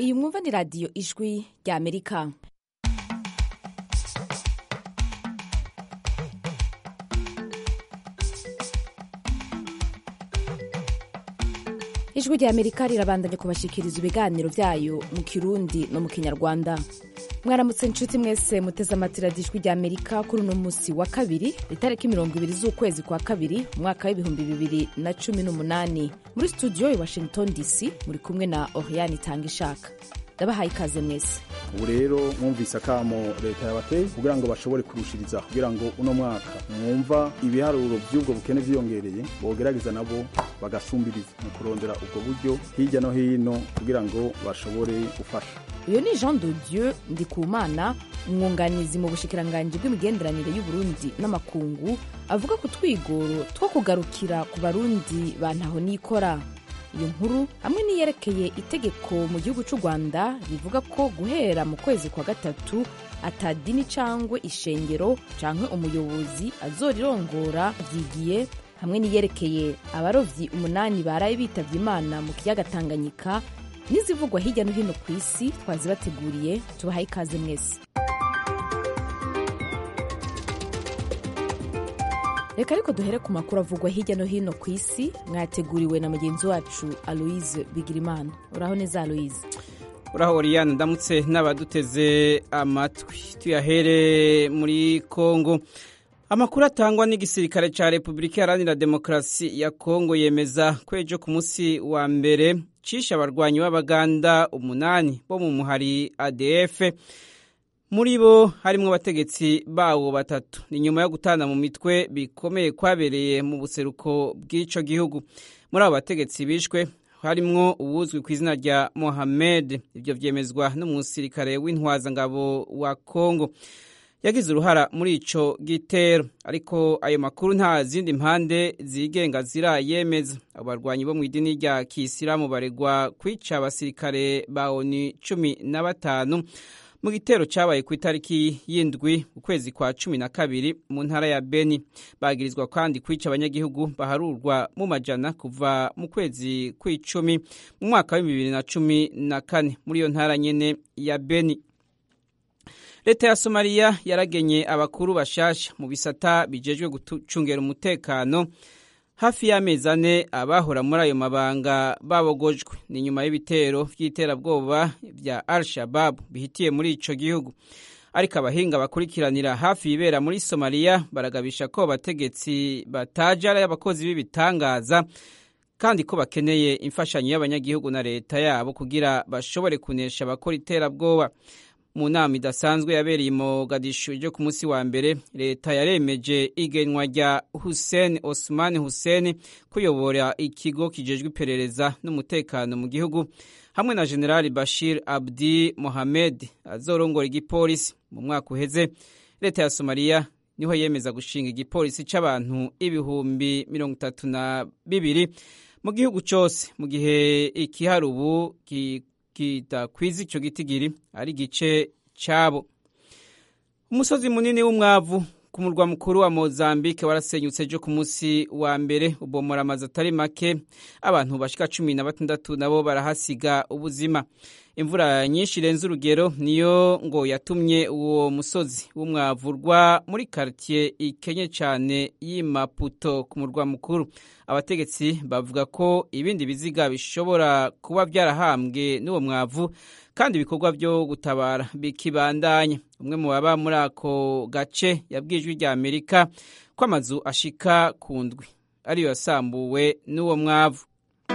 iyi mwumva ni radiyo ijwi rya Amerika. Ijwi rya Amerika rirabandanya kubashikiriza ibiganiro vyayo mu Kirundi no mu Kinyarwanda. Mwaramutse nshuti mwese muteze amatwi radiyo ijwi rya Amerika kuri uno musi wa kabiri itariki 20 z'ukwezi kwa kabiri umwaka w'ibihumbi 2018 muri studio ya Washington DC muri kumwe na Oriane Tangishaka. Ndabahaye ikaze mwese. Ubu rero mwumvise akamo leta yabateye kugira ngo bashobore kurushiriza kugira ngo uno mwaka mwumva ibiharuro by'ubwo bukene vyiyongereye bogerageza nabo bagasumbiriza mu kurondera ubwo buryo hirya no hino kugira ngo bashobore gufasha. Uyo ni Jean de Dieu Ndikumana, umwunganizi mu bushikiranganji bw'imigenderanire y'u Burundi n'amakungu, avuga ku twigoro two kugarukira ku barundi bantaho nikora. Iyo nkuru hamwe niyerekeye itegeko mu gihugu cy'u Rwanda rivuga ko guhera mu kwezi kwa gatatu atadini cangwe ishengero canke umuyobozi azorirongora vyigiye, hamwe niyerekeye abarovyi 8 baraye bitavye Imana mu kiyaga Tanganyika n'izivugwa hirya no hino ku isi twazibateguriye. Tubahaye ikaze mwese. Reka ariko duhere ku makuru avugwa hirya no hino ku isi mwateguriwe na mugenzi wacu Aloise Bigirimana. Uraho neza Aloise? Uraho Oriane, ndamutse n'abaduteze amatwi. Tuyahere muri Kongo. Amakuru atangwa n'igisirikare ca Republika Iharanira Demokarasi ya Kongo yemeza ko ejo ku musi wa mbere cisha abarwanyi b'Abaganda 8 bo mu muhari ADF. Muri bo harimwo abategetsi bawo 3. Ni nyuma yo gutana mu mitwe bikomeye kwabereye mu buseruko bw'ico gihugu. Muri abo bategetsi bishwe harimwo uwuzwi ku izina rya Mohamed. Ivyo vyemezwa n'umusirikare w'intwazangabo wa Kongo yagize uruhara muri ico gitero, ariko ayo makuru nta zindi mpande zigenga zirayemeza. Abarwanyi bo mu idini rya Kisilamu baregwa kwica abasirikare ba ONU 15 mu gitero cabaye ku itariki y'indwi ukwezi kwa 12 mu ntara ya Beni. Bagirizwa kandi kwica abanyagihugu baharurwa mu majana kuva mu kwezi kw'icumi mu mwaka wa 2014 muri iyo ntara nyene ya Beni. Leta ya Somalia yaragenye abakuru bashasha mu bisata bijejwe gucungera umutekano hafi y'amezi 4 abahora muri ayo mabanga babogojwe. Ni nyuma y'ibitero vy'iterabwoba vya Al-Shabaab bihitiye muri ico gihugu. Ariko abahinga bakurikiranira hafi ibera muri Somalia baragabisha ko bategetsi batajara y'abakozi b'ibitangaza kandi ko bakeneye imfashanyo y'abanyagihugu na leta yabo kugira bashobore kunesha abakora iterabwoba. Mu nama idasanzwe yabereye i Mogadishu ryo ku musi wa mbere, leta yaremeje igenwa rya Hussein Osman Hussein kuyobora ikigo kijejwe iperereza n'umutekano mu gihugu, hamwe na General Bashir Abdi Mohamed azorongora igipolisi. Mu mwaka uheze leta ya Somalia niho yemeza gushinga igipolisi c'abantu 32,000 mu gihugu cose, mu gihe ikiharubu kitakwiza ico gitigiri ari gice cabo. Umusozi munini w'umwavu ku murwa mukuru wa Mozambique warasenyutse ejo ku musi wa mbere, ubomora amazu atari make, abantu bashika 16 nabo barahasiga ubuzima. Imvura nyinshi irenze urugero niyo ngo yatumye uwo musozi w'umwavurwa muri quartier ikenye cyane y'Imaputo ku murwa mukuru. Abategetsi bavuga ko ibindi biziga bishobora kuba byarahambwe n'uwo mwavu kandi ibikorwa byo gutabara bikibandanya. Umwe mu baba muri ako gace yabwijwe rya Amerika ko amazu ashika ku ndwi ariyo yasambuwe n'uwo mwavu.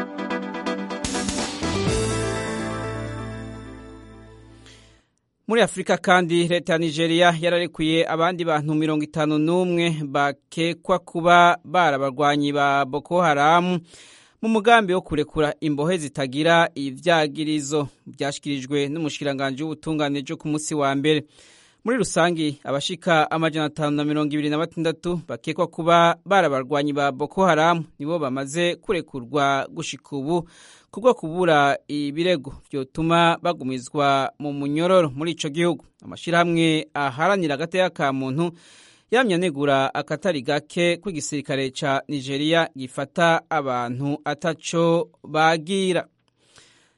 Muri Afrika kandi leta ya Nigeria yararekuye abandi bantu 51 bakekwa kuba barabarwanyi ba Boko Haram mu mugambi wo kurekura imbohe zitagira ivyagirizo. Byashikirijwe n'umushikiranganje w'ubutungane jo ku musi wa mbere. Muri rusangi abashika 526 bakekwa kuba barabarwanyi ba Boko Haram nibo bamaze kurekurwa gushika ubu kubwo kubura ibirego vyotuma bagumizwa mu munyororo muri ico gihugu. Amashirahamwe aharanira agateka ka muntu yamyanegura akatari gake kw'igisirikare ca Nigeria gifata abantu ataco bagira.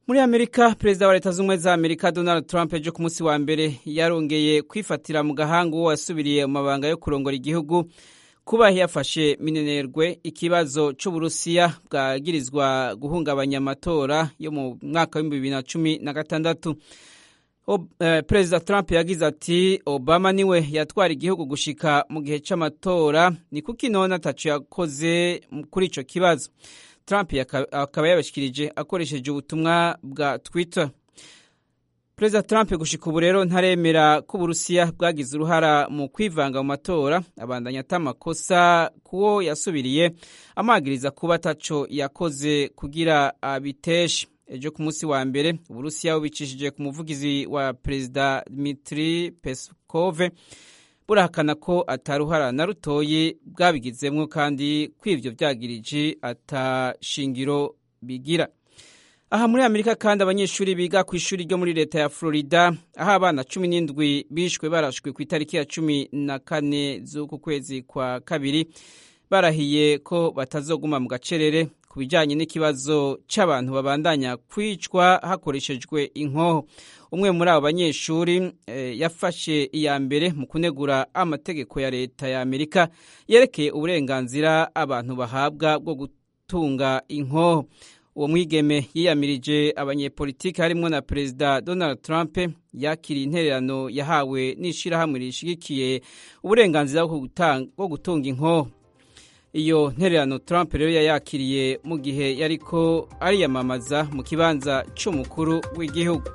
Muri Amerika, perezida wa leta z'ubumwe za Amerika Donald Trump ejo ku munsi wa mbere yarongeye kwifatira mu gahanga uwo wasubiriye mu mabanga yo kurongora igihugu kuba yafashe minenerwe ikibazo c'Uburusiya bwagirizwa guhungabanya amatora yo mu mwaka wa 2016. Perezida Trump yagize ati Obama niwe yatwara igihugu gushika mu gihe c'amatora, ni kuki none ataco yakoze kuri ico kibazo. Trump akaba yabashikirije akoresheje ubutumwa bwa Twitter. Perezida Trump gushika ubu rero ntaremera ko Uburusiya bwagize uruhara mu kwivanga mu matora, abandanya atamakosa kuwo yasubiriye amagiriza kuba ataco yakoze kugira abiteshe. Ejo ku munsi wa mbere Uburusiya bubicishije ku muvugizi wa Perezida Dmitry Peskov burahakana ko ataruhara na rutoyi bwabigizemwo kandi kw'ivyo vyagirije atashingiro bigira. Aha muri Amerika kandi abanyeshuri biga ku ishuri ryo muri leta ya Florida aho abana 17 bishwe barashwe ku itariki ya 14 z'uku kwezi kwa kabiri barahiye ko batazoguma mu gacerere ku bijanye n'ikibazo c'abantu babandanya kwicwa hakoreshejwe inkoho. Umwe muri abo banyeshuri yafashe iya mbere mu kunegura amategeko ya leta ya Amerika yerekeye uburenganzira abantu bahabwa bwo gutunga inkoho. Uwo mwigeme yiyamirije abanyepolitiki harimwo na Perezida Donald Trump yakiriye intererano yahawe n'ishirahamwe rishigikiye uburenganzira bwo gutunga inkoho. Iyo ntererano Trump rero yayakiriye mu gihe yariko ariyamamaza mu kibanza c'umukuru w'igihugu.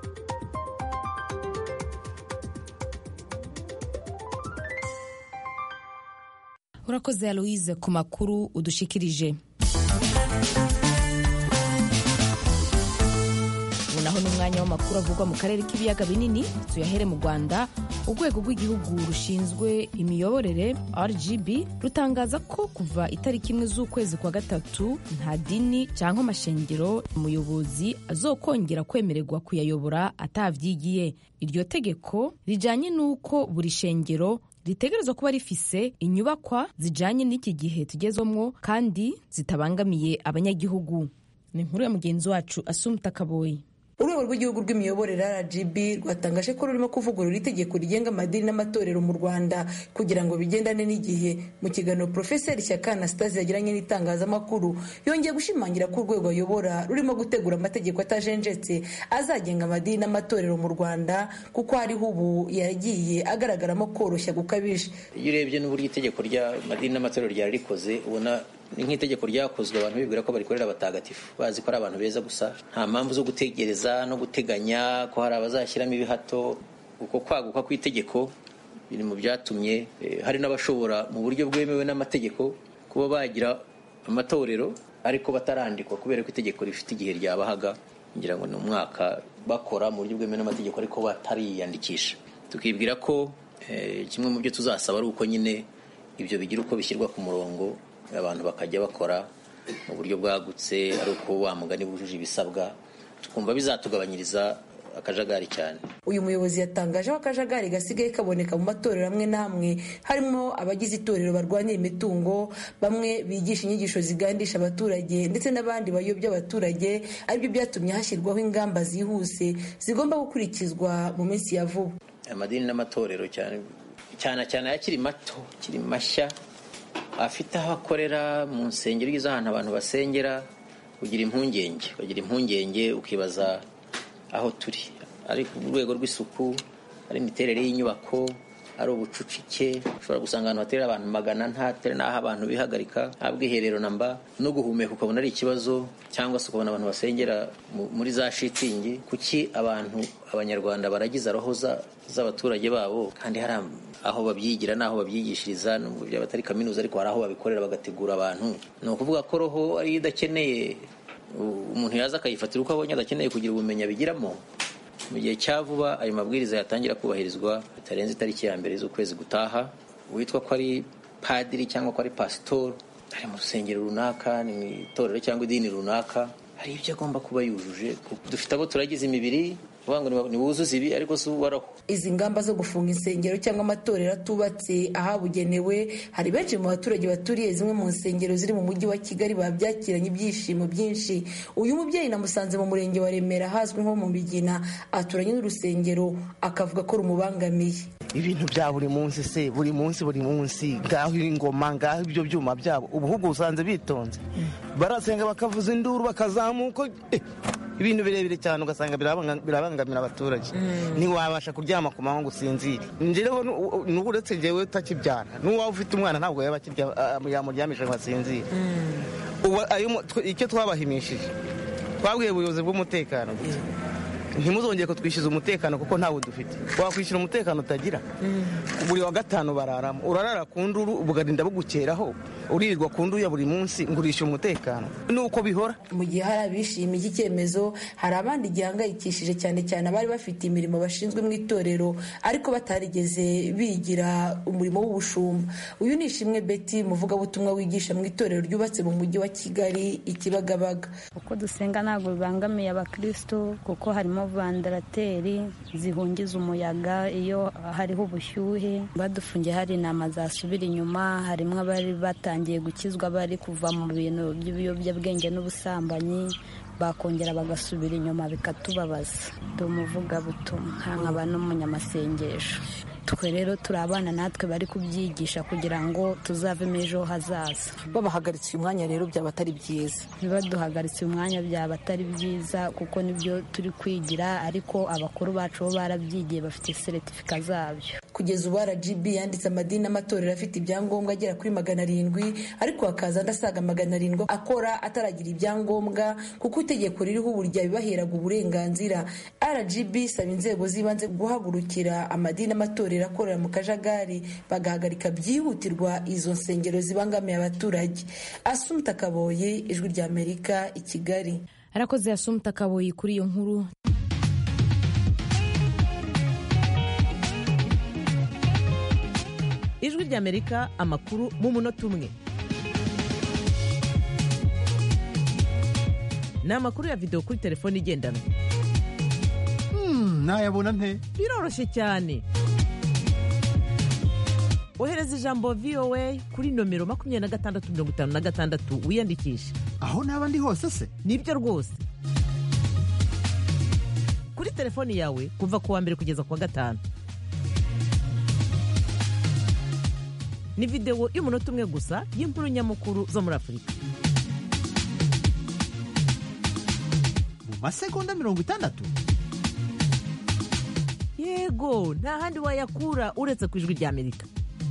Urakoze Aloise ku makuru udushikirije. Naho n'umwanya w'amakuru avugwa mu karere k'ibiyaga binini, tuyahere mu Rwanda. Urwego rw'igihugu rushinzwe imiyoborere RGB rutangaza ko kuva itariki 1 z'ukwezi kwa gatatu nta dini cyangwa amashengero umuyobozi azokongera kwemererwa kuyayobora atavyigiye. Iryo tegeko rijanye n'uko buri shengero ritegerezwa kuba rifise inyubakwa zijanye n'iki gihe tugezomwo kandi zitabangamiye abanyagihugu. Ni inkuru ya mugenzi wacu Asumta Kaboyi. Urwego rw'igihugu rw'imiyoborere RGB rwatangaje ko rurimo kuvugurura itegeko rigenga amadini n'amatorero mu Rwanda kugira ngo bigendane n'igihe. Mu kiganiro Professor Shyaka Anastase yagiranye n'itangazamakuru yongeye gushimangira ko urwego ayobora rurimo gutegura amategeko atajenjetse azagenga amadini n'amatorero mu Rwanda kuko hariho ubu yagiye agaragaramo koroshya gukabije. Iyo urebye n'uburyo itegeko ry'amadini n'amatorero ryari rikoze ubona ni nk'itegeko ryakozwe abantu bibwira ko barikorera abatagatifu bazi ko ari abantu beza gusa, nta mpamvu zo gutegereza no guteganya ko hari abazashyiramo ibihato. Uko kwaguka kw'itegeko biri mu byatumye hari n'abashobora mu buryo bwemewe n'amategeko kuba bagira amatorero ariko batarandikwa kubera ko itegeko rifite igihe ryabahaga, ngira ngo ni umwaka bakora mu buryo bwemewe n'amategeko ariko batariyandikisha. Tukibwira ko kimwe mu byo tuzasaba ari uko nyine ibyo bigira uko bishyirwa ku murongo, abantu bakajya bakora mu buryo bwagutse, ari uko wa mugani bujuje ibisabwa, tukumva bizatugabanyiriza akajagari cyane. Uyu muyobozi yatangaje ko akajagari gasigaye kaboneka mu matorero amwe n'amwe, harimo abagize itorero barwanya imitungo, bamwe bigisha inyigisho zigandisha abaturage ndetse n'abandi bayobya abaturage, aribyo byatumye hashyirwaho ingamba zihuse zigomba gukurikizwa mu minsi ya vuba. Amadini n'amatorero cyane akiri mato, kiri mashya, afite aho akorera mu nsengero z'ahantu abantu basengera, bagira impungenge ukibaza aho turi. Ari ku rwego rw'isuku, ari imiterere y'inyubako, ari ubucucike, ushobora gusanga ahantu haterera abantu 100 ntatere n'aho abantu bihagarika, nta bwiherero namba, no guhumeka ukabona ari ikibazo, cyangwa se ukabona abantu basengera muri za shitingi. Kuki abanyarwanda baragiza roho z'abaturage babo kandi hari aho babyigira n'aho babyigishiriza, nubwo byaba atari kaminuza ariko hari aho babikorera bagategura abantu. Ni ukuvuga ko roho ari idakeneye umuntu yaza akayifatira uko abonye adakeneye kugira ubumenyi abigiramo. Mu gihe cya vuba ayo mabwiriza yatangira kubahirizwa bitarenze itariki ya 1 z'ukwezi gutaha. Witwa ko ari padiri cyangwa ko ari pastor, ari mu rusengero runaka, ni itorero cyangwa idini runaka, hari ibyo agomba kuba yujuje. Dufite abo turagize imibiri, uvuga ngo niwuzuze ibi ariko si uwaraho. Izi ngamba zo gufunga insengero cyangwa amatorero atubatse ahabugenewe, hari benshi mu baturage baturiye zimwe mu nsengero ziri mu mujyi wa Kigali babyakiranye ibyishimo byinshi. Uyu mubyeyi namusanze mu murenge wa Remera hazwi nko mu Migina, aturanye n'urusengero, akavuga ko rumubangamiye. Ibintu bya buri munsi se, buri munsi ngaho ingoma, ngaho ibyo byuma byabo, ubuhugu usanze bitonze, barasenga bakavuza induru bakazamuka, ibintu birebire cyane ugasanga birabangamira abaturage. Ntiwabasha kuryama ku manywa ngo usinzire. Njereho n'uretse jewe utakibyara, n'uwaba ufite umwana ntabwo yaba yamuryamisha ngo asinzire. Icyo twabahimishije, twabwiye ubuyobozi bw'umutekano ntimuzongere ko twishyuza umutekano kuko ntawe dufite. Wakwishyura umutekano utagira, buri wa gatanu bararamo, urarara ku nduru bugarinda bugukeraho, uririrwa ku nduru ya buri munsi ngurisha umutekano. Nuko bihora. Mu gihe hari abishimiye iki cyemezo, hari abandi gihangayikishije cyane cyane abari bafite imirimo bashinzwe mu itorero ariko batarigeze bigira umurimo w'ubushumba. Uyu ni Ishimwe Betty, muvugabutumwa wigisha mu itorero ryubatse mu mujyi wa Kigali i Kibagabaga. Uko dusenga ntabwo bibangamiye abakristo kuko harimo vandarateri zihungiza umuyaga iyo hariho ubushyuhe. Badufungiye hari inama zasubira inyuma, harimo abari batangiye gukizwa bari kuva mu bintu by'ibiyobyabwenge n'ubusambanyi, bakongera bagasubira inyuma bikatubabaza. Ndi umuvugabutumwa nkaba n'umunyamasengesho. Twe rero turi abana natwe bari kubyigisha kugira ngo tuzavemo ejo hazaza. Babahagaritse uyu mwanya rero byaba atari byiza. Baduhagaritse uyu mwanya byaba atari byiza kuko nibyo turi kwigira, ariko abakuru bacu bo barabyigiye bafite seritifika zabyo. Kugeza ubu RGB yanditse amadini n'amatorero afite ibyangombwa agera kuri 700, ariko hakaza andi asaga 700 akora ataragira ibyangombwa kuko itegeko ririho uburyo bibaheraga uburenganzira. RGB isaba inzego z'ibanze guhagurukira amadini n'amatorero akorera mu kajagari bagahagarika byihutirwa izo nsengero zibangamiye abaturage. Asumta Kaboyi, Ijwi rya Amerika i Kigali. Arakoze Asumta Kaboyi kuri iyo nkuru. Ijwi rya Amerika, amakuru mu munota umwe. Ni amakuru ya video kuri telefone igendanwa. Nayabona nte? Biroroshye cyane. Ohereza ijambo VOA kuri nomero 2656 wiyandikisha. Aho naba ndi hose se? Nibyo rwose. Kuri telefoni yawe kuva ku wa mbere kugeza ku wa gatanu. Ni video y'umunota umwe gusa y'inkuru nyamukuru zo muri Afurika. Mu masegonda 60? Yego, nta handi wayakura uretse ku Ijwi rya Amerika.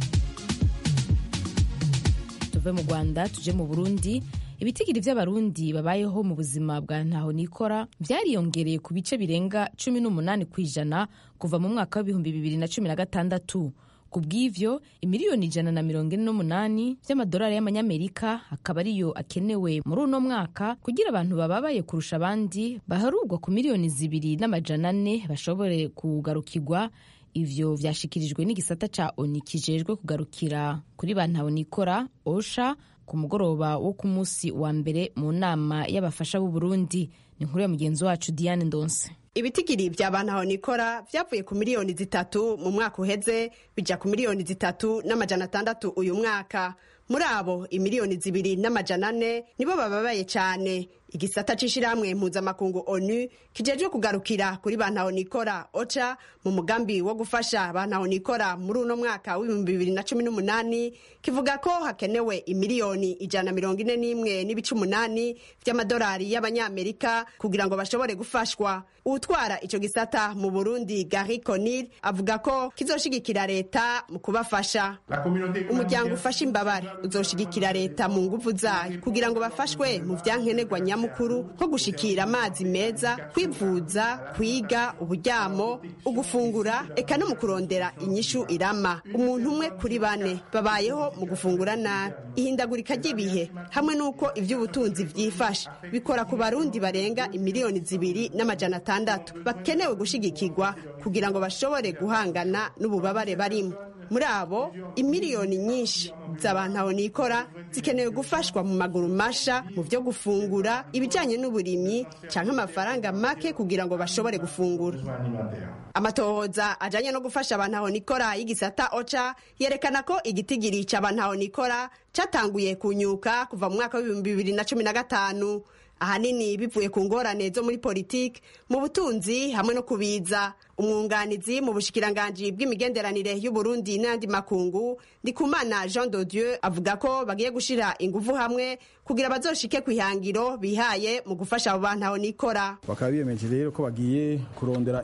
Tuve mu Rwanda tuje mu Burundi. Ibitigiri by'abarundi babayeho mu buzima bwa ntaho nikora byariyongereye ku bice birenga 18% kuva mu mwaka wa 2016. Kubw'ivyo imiliyoni 148 by'amadolari y'amanyamerika akaba ariyo akenewe muri uno mwaka kugira abantu bababaye kurusha abandi baharugwa ku miliyoni 2.4 bashobore kugarukirwa. Ivyo vyashikirijwe n'igisata ca ONU kijejwe kugarukira kuri bantu nikora OSHA ku mugoroba wo ku munsi wa mbere mu nama y'abafasha b'u Burundi. Ni nkuru ya mugenzi wacu Diane Ndonse. Ibitigiri by'abantu nikora vyavuye ku miliyoni 3 mu mwaka uheze bija ku miliyoni 3.6 uyu mwaka. Muri abo imiliyoni 2.4 nibo bababaye cyane. Igisata c'ishiramwe mpuzamakungu ONU kijejwe kugarukira kuri bantu nikora OCHA mu mugambi wo gufasha bantu nikora muri uno mwaka wa 2018 kivuga ko hakenewe imiliyoni 141.8 by'amadolari y'abanyamerika kugira ngo bashobore gufashwa. Utwara ico gisata mu Burundi Gary Conil avuga ko kizoshigikira leta mu kubafasha. Umuryango ufasha imbabare uzoshigikira leta mu nguvu zayo kugira ngo bafashwe mu vyankenerwa nyamukuru nko gushikira amazi meza, kwivuza, kwiga, uburyamo, ugufungura eka no mu kurondera inyishu irama. Umuntu umwe kuri 4 babayeho mu gufungura nabi. Ihindagurika ry'ibihe hamwe nuko ivy'ubutunzi vyifasha bikora ku barundi barenga imiliyoni 2.6 bakenewe gushigikirwa kugira ngo bashobore guhangana n'ububabare barimo. muri abo imiliyoni nyinshi z'abantu aho nikora zikenewe gufashwa mu maguru masha mu byo gufungura ibijyanye n'uburimyi cyangwa amafaranga make kugira ngo bashobore gufungura. Amatohoza ajanye no gufasha abantu aho nikora y'igisata OCHA yerekana ko igitigiri c'abantu aho nikora catanguye kunyuka kuva mu mwaka wa 2015 ahanini bivuye ku ngorane zo muri politiki, mu butunzi hamwe no kubiza. Umwunganizi mu bushikiranganji bw'imigenderanire y'u Burundi n'andi makungu Ndikumana Jean de Dieu avuga ko bagiye gushira ingufu hamwe kugira bazoshike kwihangiro bihaye mu gufasha abo bantu aho nikora. Bakaba biyemeje rero ko bagiye kurondera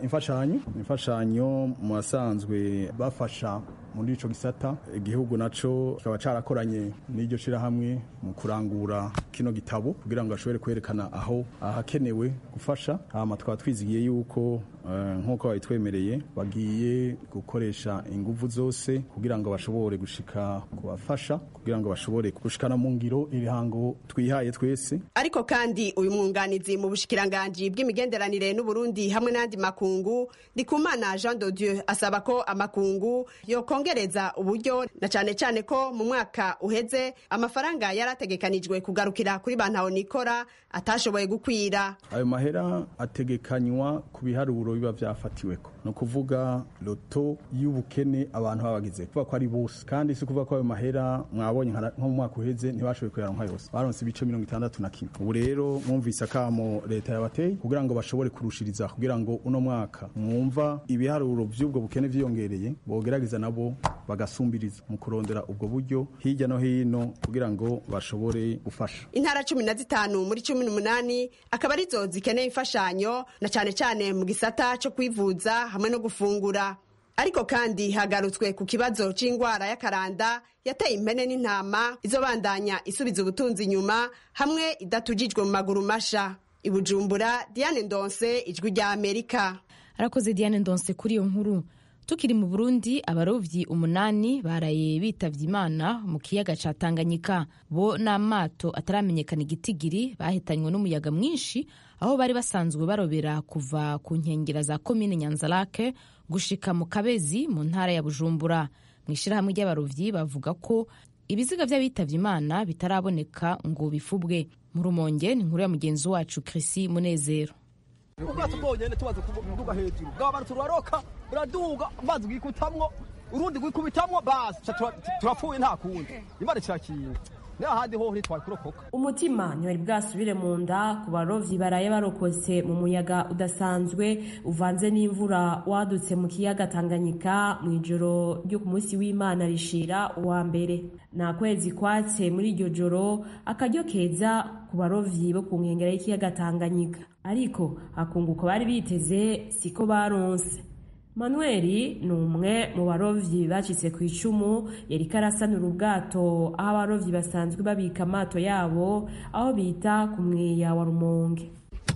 imfashanyo mu basanzwe bafasha muri ico gisata. Igihugu naco kikaba carakoranye n'iryo shira hamwe mu kurangura kino gitabo kugira ngo ashobore kwerekana aho ahakenewe gufasha. Hama twaba twizigiye yuko nk'uko bayitwemereye bagiye gukoresha ingufu zose kugira ngo bashobore gushika kubafasha, kugira ngo bashobore gushikana mu ngiro ibihango twihaye twese. Ariko kandi uyu mwunganizi mu bushikiranganji bw'imigenderanire n'u Burundi hamwe n'andi makungu Ndikumana Jean de Dieu asaba ko amakungu yo kongereza uburyo na cyane ko mu mwaka uheze amafaranga yarategekanijwe kugarukira kuri bantu aho nikora atashoboye gukwira. Ayo mahera ategekanywa ku biharuro biba vyafatiweko, no kuvuga loto y'ubukene abantu babagize kuvuga ko ari bose, kandi si kuvuga ko ayo mahera mwabonye nko mu mwaka uheze ntibashoboye kuyaronka yose, baronse ibice 61. Ubu rero mwumvise akamo leta yabateye kugira ngo bashobore kurushiriza, kugira ngo uno mwaka mwumva ibiharuro vy'ubwo bukene vyiyongereye bogerageza nabo bagasumbiriza mu kurondera ubwo buryo hirya no hino kugira ngo bashobore gufasha. Intara 15 muri 18 akaba arizo zikeneye imfashanyo na cyane mu gisata cyo kwivuza hamwe no gufungura. Ariko kandi hagarutswe ku kibazo c'ingwara y'akaranda yateye impene n'intama izobandanya isubiza ubutunzi inyuma hamwe idatujijwe mu maguru masha. I Bujumbura, Diane Ndonse, Ijwi rya Amerika. Arakoze Diane Ndonse kuri iyo nkuru. Tukiri mu Burundi, abarovyi 8 baraye bitavye Imana mu kiyaga ca Tanganyika. Bo n'amato ataramenyekana igitigiri bahitanywe n'umuyaga mwinshi aho bari basanzwe barobera kuva ku nkengera za komine Nyanzarake gushika mu Kabezi mu ntara ya Bujumbura. Mwishirahamwe ry'abarovyi bavuga ko ibiziga vy'abitavye Imana bitaraboneka ngo bifubwe. Mu Rumonge ni inkuru ya mugenzi wacu Chrissy Munezero. Ubwato bwonyene tubaza kuduga hejuru bw'abantu turaroka buraduga amazi gwikutamwo urundi gwikubitamwo basi turapfuye nta kundi Imana cyakinga ne ahandi ho ntitwakurokoka. Umutima ntiwari bwasubire mu nda ku barovyi baraye barokotse mu muyaga udasanzwe uvanze n'imvura wadutse mu kiyaga Tanganyika mu ijoro ryo ku munsi w'Imana rishira uwa mbere. Na kwezi kwatse muri iryo joro akaryo keza ku barovyi bo ku nkengera y'ikiyaga Tanganyika, ariko akunguko bari biteze siko baronse. Manueli ni umwe mu barovyi bacitse ku icumu yariko arasanura ubwato aho abarovyi basanzwe babika amato yabo aho bita ku mweya wa Rumonge.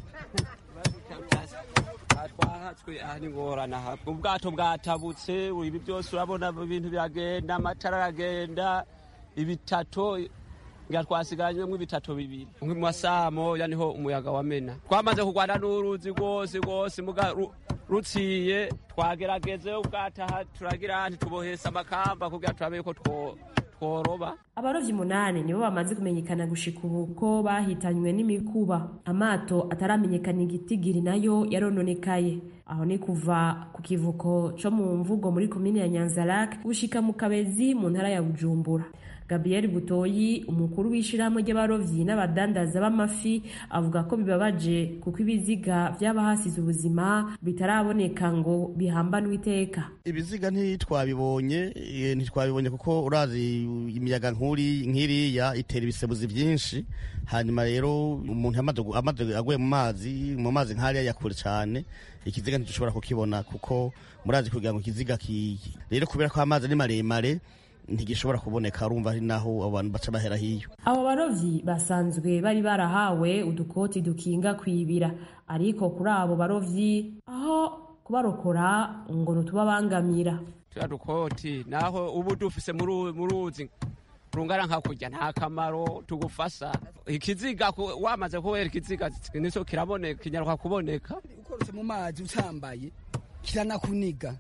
Ubwato bwatabutse, ibi byose urabona ibintu biragenda, amatara aragenda, ibitato twasigaranyemo ibitato bibiri mu masamo yaniho umuyaga wamena. Twamaze kugwana n'uruzi rwose ruciye twagerageze ubwataha turagira tubohesa amakamba kugira turabe ko tworoba. Abarovyi 8 nibo bamaze kumenyekana gushika ubu ko bahitanywe n'imikuba. Amato ataramenyekana igitigiri nayo yarononekaye. Aho ni kuva ku kivuko co mu mvugo muri komine ya Nyanzarake gushika mu Kabezi mu ntara ya Bujumbura. Gabriel Butoyi, umukuru w'ishirahamwe ry'abarovyi n'abadandaza b'amafi, avuga ko bibabaje kuko ibiziga vy'abahasize ubuzima bitaraboneka ngo bihambanwe iteka. Ibiziga ntitwabibonye kuko urazi imiyaga nk'iriya itera ibisebuzi byinshi, hanyuma rero umuntu amaze aguye mu mazi nk'ariya yakure cyane, ikiziga ntitushobora kukibona kuko murazi kugira ngo ikiziga rero kubera ko amazi ari maremare ntigishobora kuboneka, urumva ari naho abantu baca bahera hiyo. Abo barovyi basanzwe bari barahawe udukoti dukinga kwibira, ariko kuri abo barovyi aho kubarokora ngo ntubabangamira. Tuya dukoti naho ubu dufise mu ruzi rungana nka kurya nta kamaro tugufasa. Ikiziga wamaze kubera ikiziga niso kiraboneka, kinyaruka kuboneka. Ukorose mu mazi utambaye kiranakuniga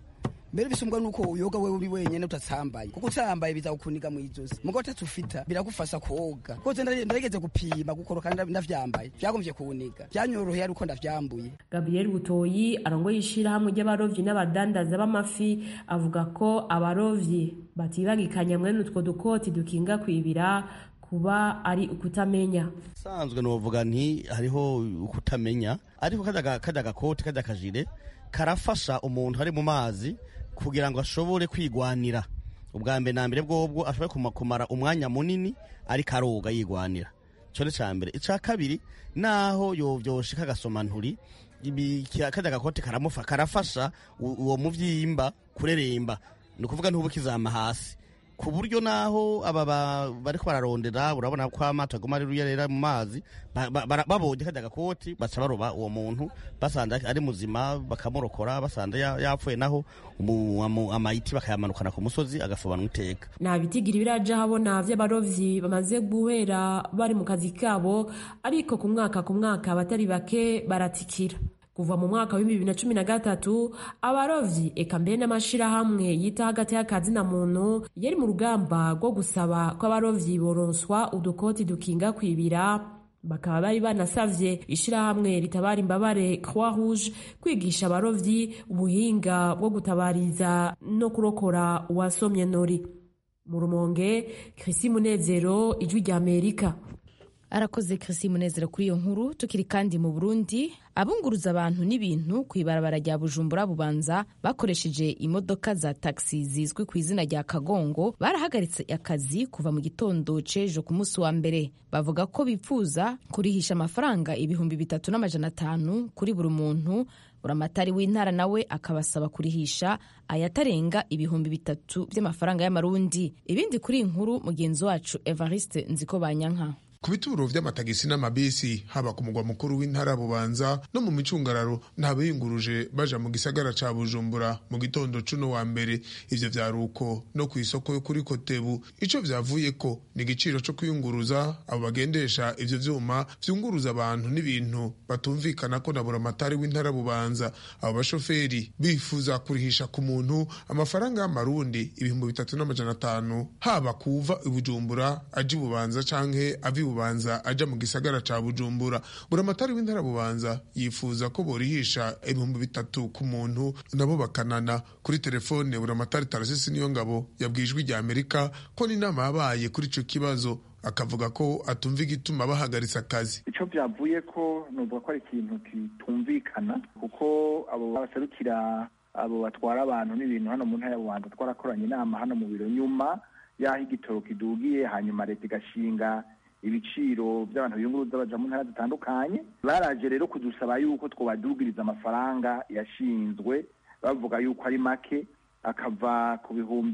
mbere bisumbwa nuko uyoga wewe uri wenyene utatsambaye kuko utsambaye biza kukuniga mw'izosi mugo utatufita biragufasha koga kuko ndarigeze gupima gukoroka ndavyambaye vyagomvye kuwuniga vyanyoroheye ariko ndavyambuye. Gabriel Butoyi arongoye ishirahamwe ry'abarovyi n'abadandaza b'amafi avuga ko abarovyi batibagikanya mwene utwo dukoti dukinga kwibira kuba ari ukutamenya. Sanzwe novuga nti hariho ukutamenya ariko kada gakoti kada kajire karafasha umuntu ari mu mazi kugira ngo ashobore kwigwanira. Ubwa mbere na mbere bwobwo ashobore kumara umwanya munini ari karoga yigwanira. Cyo cyambere. Ica kabiri naho yovyoshika gasoma nturi kada gakoti karafasha uwo muvyimba kureremba. Ni kuvuga ntubukizama hasi. Ku buryo naho aba bariko bararondera urabona ko amato agoma ari ruyerera mu mazi babonye kada gakoti baca baroba uwo muntu basanda ari muzima bakamurokora basanda yapfuye naho amayiti bakayamanukana ku musozi agasobanura iteka. Nta bitigira biraja habona vy'abarovyi bamaze guhera bari mu kazi kabo ariko ku mwaka batari bake baratikira. Kuva mu mwaka wa 2013 abarovyi eka mbere n'amashirahamwe yita hagati y'akazi na muntu yari mu rugamba rwo gusaba ko abarovyi boronswa udukoti dukinga kwibira. Bakaba bari banasavye ishirahamwe ritabara imbabare Croix Rouge kwigisha abarovyi ubuhinga bwo gutabariza no kurokora uwasomye nori. Mu Rumonge, Chrisi Munezero, Ijwi rya Amerika. Arakoze Chrisi Munezero kuri iyo nkuru. Tukiri kandi mu Burundi, abunguruza abantu n'ibintu kwibarabara rya Bujumbura Bubanza bakoresheje imodoka za taxi zizwi ku izina rya Kagongo barahagaritse akazi kuva mu gitondo cejo ku munsi wa mbere. Bavuga ko bipfuza kurihisha amafaranga 3,500 kuri buri muntu. Buramatari w'intara nawe akabasaba kurihisha ayatarenga 3,000 by'amafaranga y'amarundi. Ibindi kuri inkuru mugenzi wacu Evariste Nzikobanyanka. Ku bituro vy'amatagisi n'amabisi haba ku mugwa mukuru w'intara Bubanza no mu micungararo ntabiyunguruje baja mu gisagara ca Bujumbura mu gitondo cuno wa mbere. Ivyo vyaruko no ku isoko yo kuri Kotebu. Ico vyavuye ko ni igiciro co kuyunguruza abo bagendesha ivyo vyuma vyunguruza abantu n'ibintu batumvikana ko na buramatari w'intara Bubanza. Abo bashoferi bifuza kurihisha ku muntu amafaranga y'amarundi 3,500 haba kuva i Bujumbura aji Bubanza canke avi Bubanza aja mu gisagara ca Bujumbura. Buramatari w'intara Bubanza yifuza ko borihisha 3,000 ku muntu nabo bakanana. Kuri telefone Buramatari Tarasisi Niyongabo yabwijwe rya Amerika ko n'inama yabaye kuri ico kibazo akavuga ko atumva igituma bahagaritse akazi. Ico byavuye ko nuvuga ko ari ikintu kitumvikana kuko abo baserukira abo batwara abantu n'ibintu hano mu ntara ya Bubanza twarakoranye inama hano mu biro nyuma yaho igitoro kidugiye hanyuma leta igashinga ibiciro by'abantu biyunguruza baja mu ntara zitandukanye. Baraje rero kudusaba yuko twobadugiriza amafaranga yashinzwe bavuga yuko ari make akava ku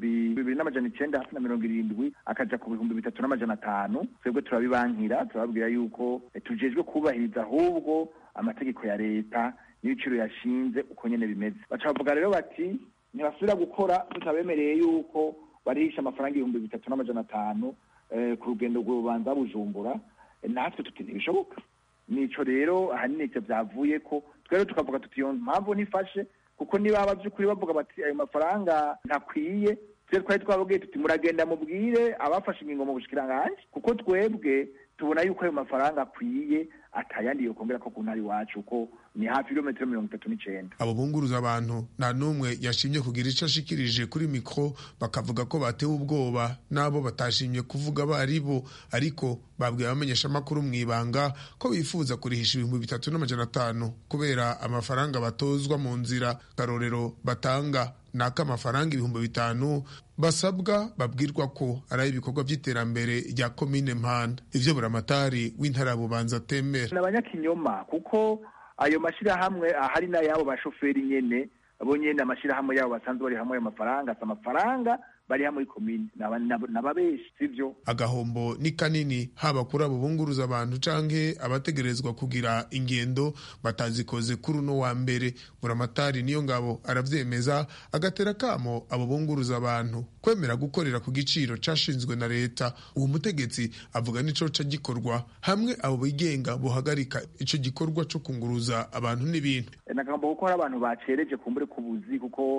2,970 akaja ku 3,500. Twebwe turabibankira turababwira yuko tujejwe kubahiriza ahubwo amategeko ya leta n'ibiciro yashinze uko nyene bimeze. Bacavuga rero bati ntibasubira gukora tutabemereye yuko barihisha amafaranga 3,500 ku rugendo rw'Ubanza Bujumbura. Natwe tuti ntibishoboka. Nico rero ahanini icyo byavuye ko twero tukavuga tuti iyo mpamvu nifashe kuko niba abavyukuri bavuga bati ayo mafaranga ntakwiye twe twari twababwiye tuti muragenda mubwire abafashe ingingo mu bushikiranganje kuko twebwe tubona yuko ayo mafaranga akwiye atayandi yokongera ko ku ntari wacu ko ni hafi kilometero 39. Abo bunguruza abantu nta numwe yashimye kugira ico ashikirije kuri mikro bakavuga ko batewe ubwoba nabo batashimye kuvuga baribo ariko babwiye abamenyesha makuru mwibanga ko bifuza kurihisha 3,500 kubera amafaranga batozwa mu nzira. Karorero batanga naka amafaranga 5,000 basabwa babwirwa ko ari ibikorwa by'iterambere rya komine Mpanda. Ivyo Buramatari w'intara Bubanza temera n'abanyakinyoma kuko ayo mashirahamwe ahari na yabo bashoferi nyene abo nyene amashirahamwe yabo basanzwe bari hamwe amafaranga bari hamwe ikomine nababeshi sivyo. Agahombo ni kanini haba kuri abo bunguruza abantu canke abategerezwa kugira ingendo batazikoze kuri uno wa mbere. Buramatari Niyongabo aravyemeza agatera kamo abo bunguruza abantu kwemera gukorera ku giciro cashinzwe na leta. Uwo mutegetsi avuga nico ca gikorwa hamwe abo bigenga buhagarika ico gikorwa co kunguruza abantu n'ibintu. Nagomba gukora abantu bacereje kumbure kubuzi kuko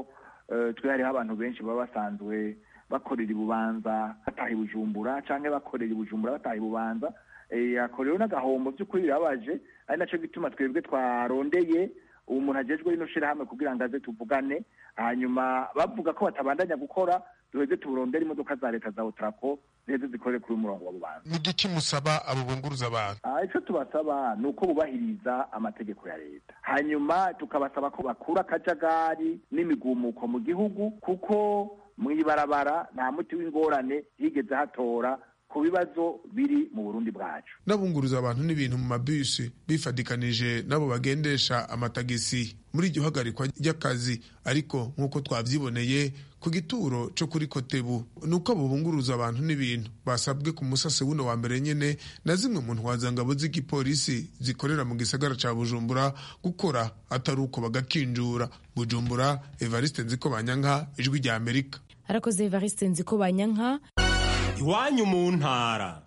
twe hariho abantu benshi baba basanzwe bakorera ibubanza bataha ibujumbura canke bakorera ibujumbura bataha ibubanza akorewe n'agahombo by'ukuri birabaje ari naco gituma twebwe twarondeye uwo muntu ajejwe rino shirahamwe kugira ngo aze tuvugane hanyuma bavuga ko batabandanya gukora duheze tuburondera imodoka za leta za Otrako ziheze zikorere kuri umurongo wa bubanza. Ni giki musaba abo bunguruza abantu? Ico tubasaba ni uko bubahiriza amategeko ya leta, hanyuma tukabasaba ko bakura akajagari n'imigumuko mu gihugu, kuko mw'ibarabara nta muti w'ingorane higeze hatora ku bibazo biri mu Burundi bwacu. N'abunguruza abantu n'ibintu mu mabisi bifadikanije nabo bagendesha amatagisi muri iryo hagarikwa ry'akazi, ariko nk'uko twavyiboneye ku gituro co kuri Kotebu nuko abo bunguruza abantu n'ibintu basabwe ku musase wuno wa mbere nyene na zimwe mu ntwazangabo z'igipolisi zikorera mu gisagara ca Bujumbura gukora atari uko bagakinjura. Bujumbura, Evariste Nzikobanyanka, Ijwi rya Amerika. Arakoze Evariste Nzikobanyanka. Iwanyu mu ntara.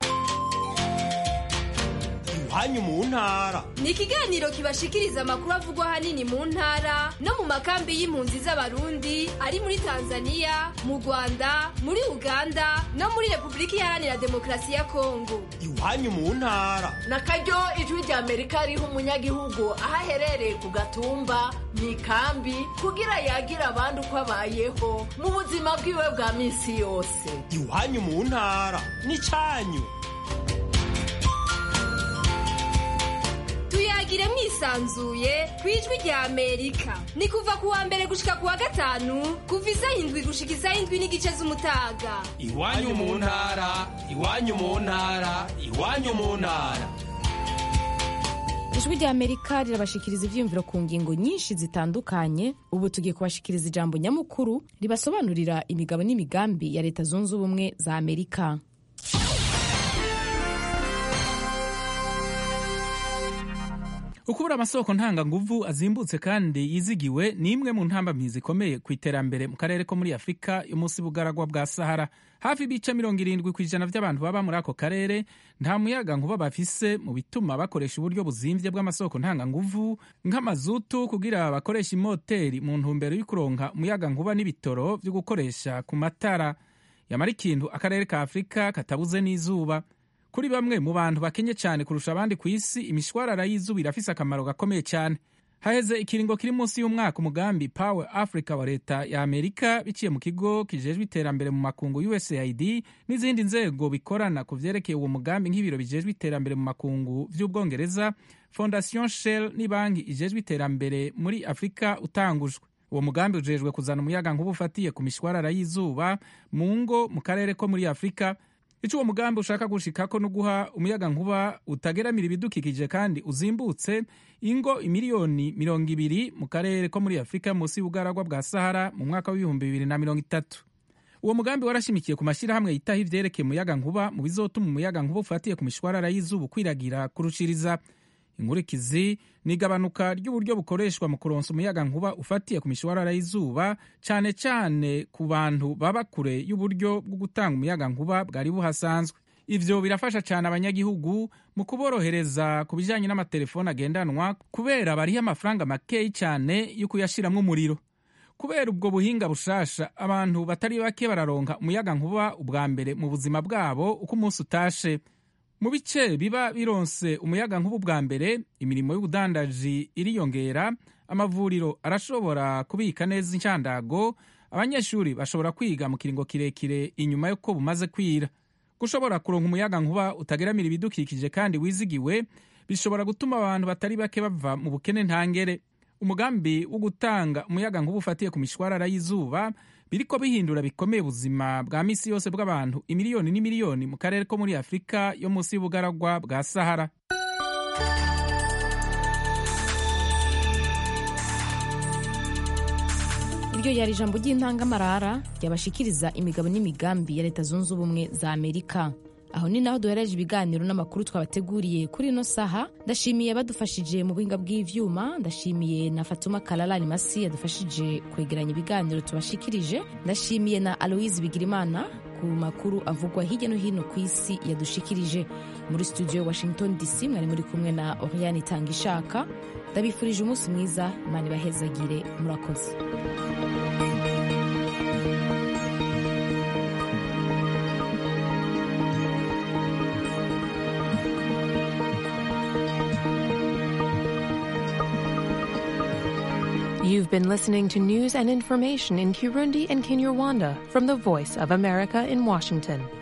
Iwanyu mu ntara ni ikiganiro kibashikiriza amakuru avugwa hanini mu ntara no mu makambi y'impunzi z'abarundi ari muri Tanzania, mu Rwanda, muri Uganda no muri Republika Iharanira Demokarasi ya Kongo. Iwanyu mu ntara nakaryo Ijwi rya Amerika riha umunyagihugu aho aherereye ku gatumba mu ikambi kugira yagira abandi uko abayeho mu buzima bwiwe bwa misi yose. Iwanyu mu ntara ni cyanyu. Tuyagire mwisanzuye kwijwi rya Amerika. Ni kuva kuwa mbere gushika kuwa gatanu kuva isaha 7 gushika isaha 7:30 z'umutaga. Iwanyu mu ntara, iwanyu mu ntara, iwanyu mu ntara. Ijwi rya Amerika rirabashikiriza ivyiyumviro ku ngingo nyinshi zitandukanye. Ubu tugiye kubashikiriza ijambo nyamukuru ribasobanurira imigabo n'imigambi ya Leta Zunze Ubumwe za Amerika. Ukubura amasoko ntanga nguvu azimbutse kandi yizigiwe ni imwe mu ntambamyi zikomeye ku iterambere mu karere ko muri Afrika yo munsi bugaragwa bwa Sahara. Hafi ibice 70% by'abantu baba muri ako karere nta muyaga nkuba bafise, mu bituma bakoresha uburyo buzimvye bw'amasoko ntanga nguvu nk'amazutu kugira bakoresha imoteri mu ntumbero y'ukuronka umuyaga nkuba n'ibitoro byo gukoresha ku matara. Yamara ikintu akarere ka Afrika katabuze n'izuba. Kuri bamwe mu bantu bakenye cyane kurusha abandi ku isi, imishwarara y'izuba irafise akamaro gakomeye cyane. Haheze ikiringo kiri munsi y'umwaka umugambi Power Africa wa leta ya Amerika biciye mu kigo kijejwe iterambere mu makungu USAID n'izindi nzego bikorana ku vyerekeye uwo mugambi nk'ibiro bijejwe iterambere mu makungu vy'Ubwongereza, Fondation Shell n'ibanki ijejwe iterambere muri Afrika utangujwe. Uwo mugambi ujejwe kuzana umuyaga nkuba ufatiye ku mishwarara y'izuba mu ngo mu karere ko muri Afrika. Ico uwo mugambi ushaka gushikako no guha umuyaga nkuba utageramira ibidukikije kandi uzimbutse ingo imiliyoni 200 mu karere ko muri Afrika munsi y'ubugaragwa bwa Sahara mu mwaka wa 2030. Uwo mugambi warashimikiye ku mashirahamwe yitaho ivyerekeye umuyaga nkuba mu bizotuma umuyaga nkuba ufatiye ku mishwarara y'izuba kwiragira kurushiriza. Inkurikizi ni igabanuka ry'uburyo bukoreshwa mu kuronsa umuyaga nkuba ufatiye ku mishwarara y'izuba, cane cane ku bantu baba kure y'uburyo bwo gutanga umuyaga nkuba bwari buhasanzwe. Ivyo birafasha cane abanyagihugu mu kuborohereza ku bijanye n'amatelefone agendanwa kubera bariho amafaranga makeyi cane yo kuyashiramwo umuriro. Kubera ubwo buhinga bushasha, abantu batari bake bararonka umuyaga nkuba ubwa mbere mu buzima bwabo uko umunsi utashe. Mu bice biba bironse umuyaga nkuba bwa mbere, imirimo y'ubudandaji iriyongera, amavuriro arashobora kubika neza incandago, abanyeshuri bashobora kwiga mu kiringo kirekire inyuma yuko bumaze kwira. Gushobora kuronka umuyaga nkuba utageramira ibidukikije kandi wizigiwe bishobora gutuma abantu batari bake bava mu bukene ntangere. Umugambi wo gutanga umuyaga nkuba ufatiye ku mishwarara y'izuba biriko bihindura bikomeye ubuzima bwa misi yose bw'abantu imiliyoni n'imiliyoni mu karere ko muri Afrika yo munsi y'ubugaragwa bwa Sahara. Iryo yari ijambo ry'intangamarara ryabashikiriza imigabo n'imigambi ya Leta Zunze Ubumwe za Amerika. Aho ni naho duhereje ibiganiro n'amakuru twabateguriye kuri ino saha. Ndashimiye badufashije mu buhinga bw'ivyuma, ndashimiye na Fatuma Kalalani Masi yadufashije kwegeranya ibiganiro tubashikirije, ndashimiye na Aloise Bigirimana ku makuru avugwa hirya no hino ku isi yadushikirije. Muri studio Washington DC mwari muri kumwe na Oriane Tangishaka. Ndabifurije umunsi mwiza, Imana ibahezagire, murakoze. You've been listening to news and information in Kirundi and Kinyarwanda from the Voice of America in Washington.